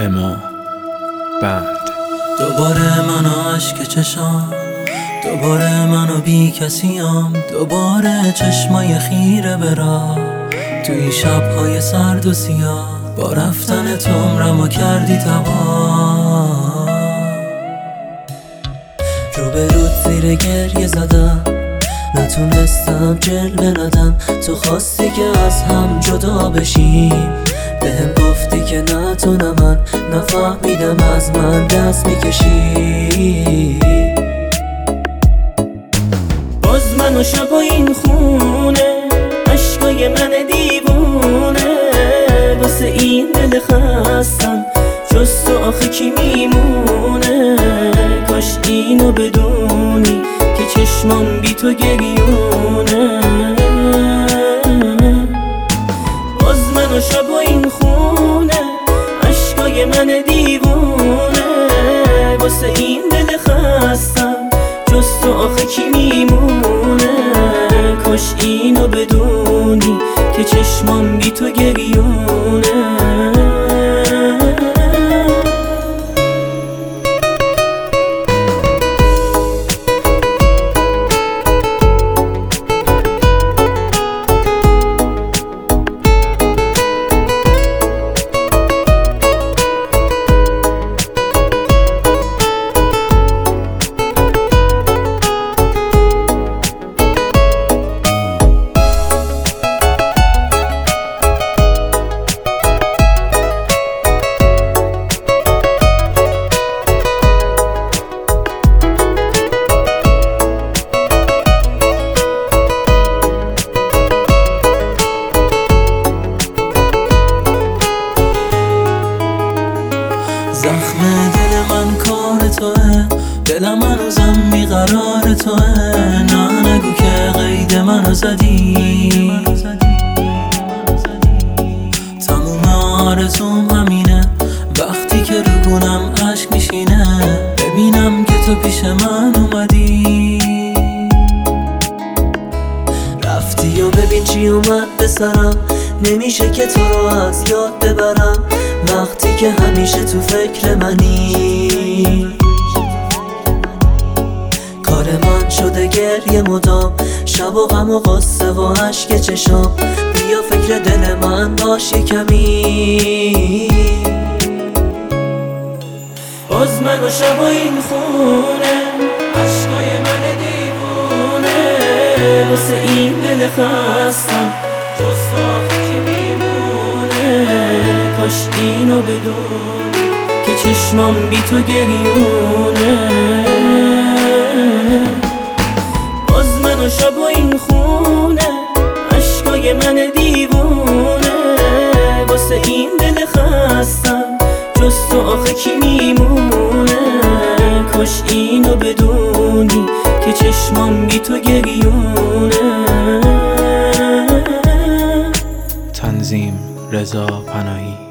اما بند. دوباره منو اشک چشام، دوباره منو بی کسیم، دوباره چشمای خیره برا توی شبهای سرد و سیاه. با رفتن تو عمرمو کردی تباه. روبروت زیر گریه زدم، نتونستم جلوه ندم. تو خواستی که از هم جدا بشیم، بهم گفتی که نه تو نه من، نفهمیدم از من دست میکشی. باز من و شب و این خونه، عشقای من دیوونه، واسه این دل خستم جز تو آخه کی میمونه. کاش اینو بدونی که چشمام بی تو گریونه. باز من و شب و این خونه، عشقای من دیوونه، واسه این دل خستم جز تو آخه کی میمونه. کاش اینو بدونی که چشمام بی تو گریونه. زخم دل من کار توه، دلم هنوزم بیقرار توه. نه نگو که قید منو زدی، تموم آرزوم همینه وقتی که رو گونم عشق میشینه، ببینم که تو پیش من اومدی. رفتی و ببین چی اومد به سرم، نمیشه که تو رو از یاد ببرم وقتی که همیشه تو فکر منی. کار من شده گریه مدام، شب و غم و غصه و عشق چشام. بیا فکر دل من باشی کمی. باز من و شب و این خونه، عشقای من دیوونه، واسه این دل خستم جز تو آخه کی میمونه. کاش اینو بدونی که چشمام بی تو گریونه. باز من و شب و این خونه، عشقای من دیوونه، واسه این دل خستم جز تو آخه کی میمونه. کاش اینو بدونی که چشمام بی تو گریونه. تنظیم رضا پناهی.